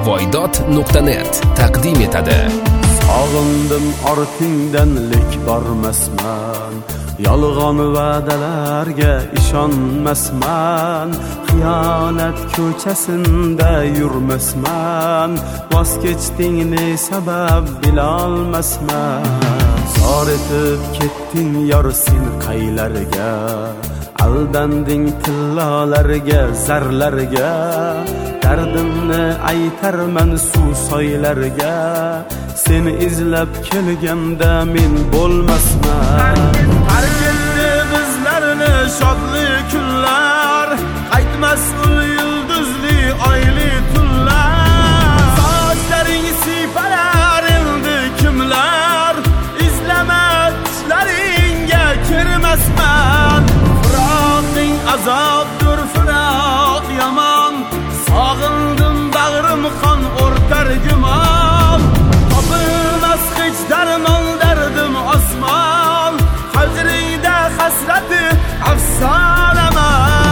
voydod.net taqdim etadi. Sog'indim ortingdan lek bormasman, yolg'on va'dalarga ishonmasman, xiyonat ko'chasida yurmasman, voz kechding ne sabab bilolmasman. Zor etib ketding yor sen qaylarga, aldanding tillolarga, zarlarga, dardimni aytarman suv soylarga, seni izlab kelganda men bo'lmasman. Tark etdi bizlarni shodli kunlar, qaytmas ul yulduzli oyli tunlar. Sochlaring siparar endi kimlar, izlama tishlaringga kirmasman. Firoqing azobdir, firoq yomon, sog'indim bag'rim qon o'rtar gumon. Topilmas hech darmon dardim osmon, qalbingda hasrati afsonama.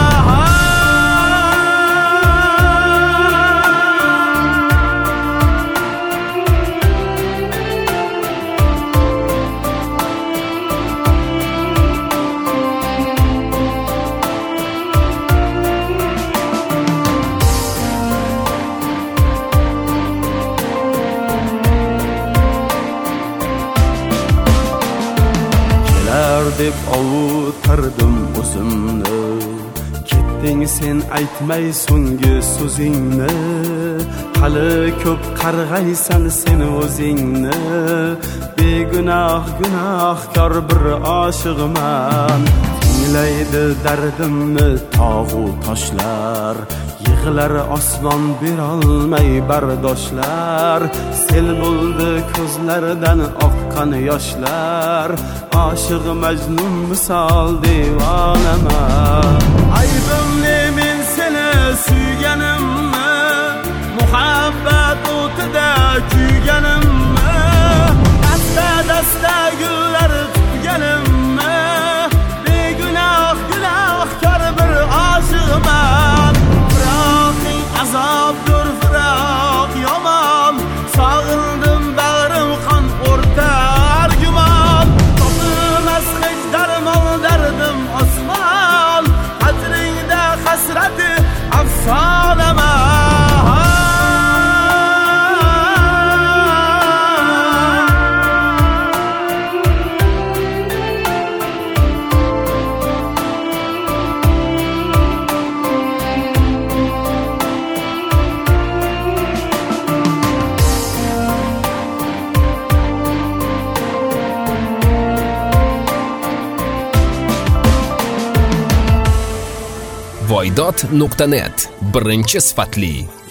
Deb avutardim o'zimni, ketding sen aytmay so'nggi so'zingni. Hali ko'p qarg'aysan sen o'zingni, begunoh gunohkor bir oshiqman. Tinglaydi dardimni tog'u toshlar, yig'lar osmon berolmay bardoshlar. Sel bo'ldi ko'zlaridan oqqan yoshlar, oshiq Majnun misol devonaman. Aybim ne men seni suyganimmi, muhabbat o'tida kuyganimmi, dasta gullar tutganimmi, begunoh gunohkor bir oshiqman. Firoqing azobdir, firoq yomon, sog'indim bag'rim qon o'rtar gumon. Topilmas hech darmon dardim osmon, qadringda hasrati afsonama. voydod.net birinchi sifatli